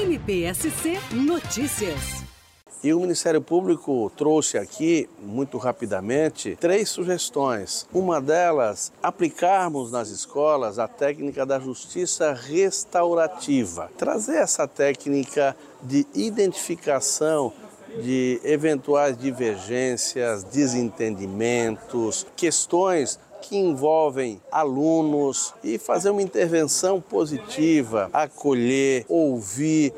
MPSC Notícias. E o Ministério Público trouxe aqui, muito rapidamente, 3 sugestões. Uma delas, aplicarmos nas escolas a técnica da justiça restaurativa. Trazer essa técnica de identificação de eventuais divergências, desentendimentos, questões que envolvem alunos e fazer uma intervenção positiva, acolher, ouvir,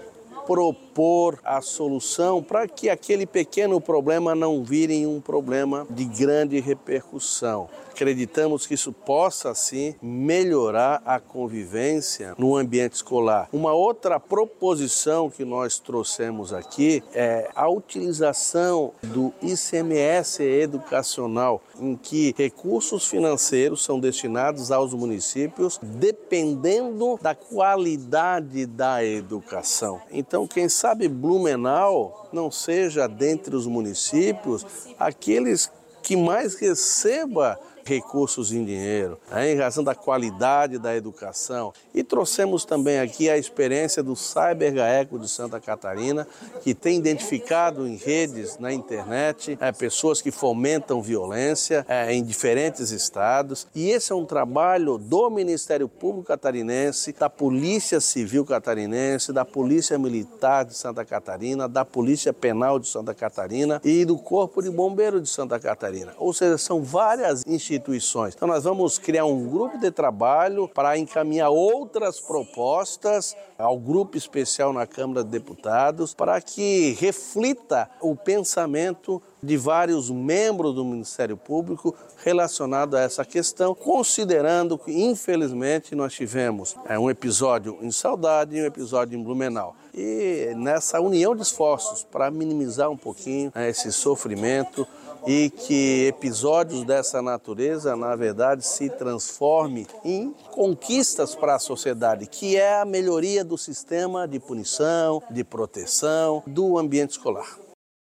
propor a solução para que aquele pequeno problema não vire um problema de grande repercussão. Acreditamos que isso possa, sim, melhorar a convivência no ambiente escolar. Uma outra proposição que nós trouxemos aqui é a utilização do ICMS educacional, em que recursos financeiros são destinados aos municípios dependendo da qualidade da educação. Então, quem sabe Blumenau não seja, dentre os municípios, aqueles que mais receba recursos em dinheiro, em razão da qualidade da educação. E trouxemos também aqui a experiência do Cyber GAECO de Santa Catarina, que tem identificado em redes, na internet, pessoas que fomentam violência em diferentes estados. E esse é um trabalho do Ministério Público Catarinense, da Polícia Civil Catarinense, da Polícia Militar de Santa Catarina, da Polícia Penal de Santa Catarina e do Corpo de Bombeiros de Santa Catarina. Ou seja, são várias instituições. Então nós vamos criar um grupo de trabalho para encaminhar outras propostas ao grupo especial na Câmara de Deputados para que reflita o pensamento de vários membros do Ministério Público relacionado a essa questão, considerando que, infelizmente, nós tivemos um episódio em Saudade e um episódio em Blumenau. E nessa união de esforços para minimizar um pouquinho esse sofrimento e que episódios dessa natureza, na verdade, se transformem em conquistas para a sociedade, que é a melhoria do sistema de punição, de proteção do ambiente escolar.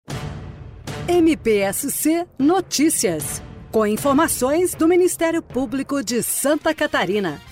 MPSC Notícias, com informações do Ministério Público de Santa Catarina.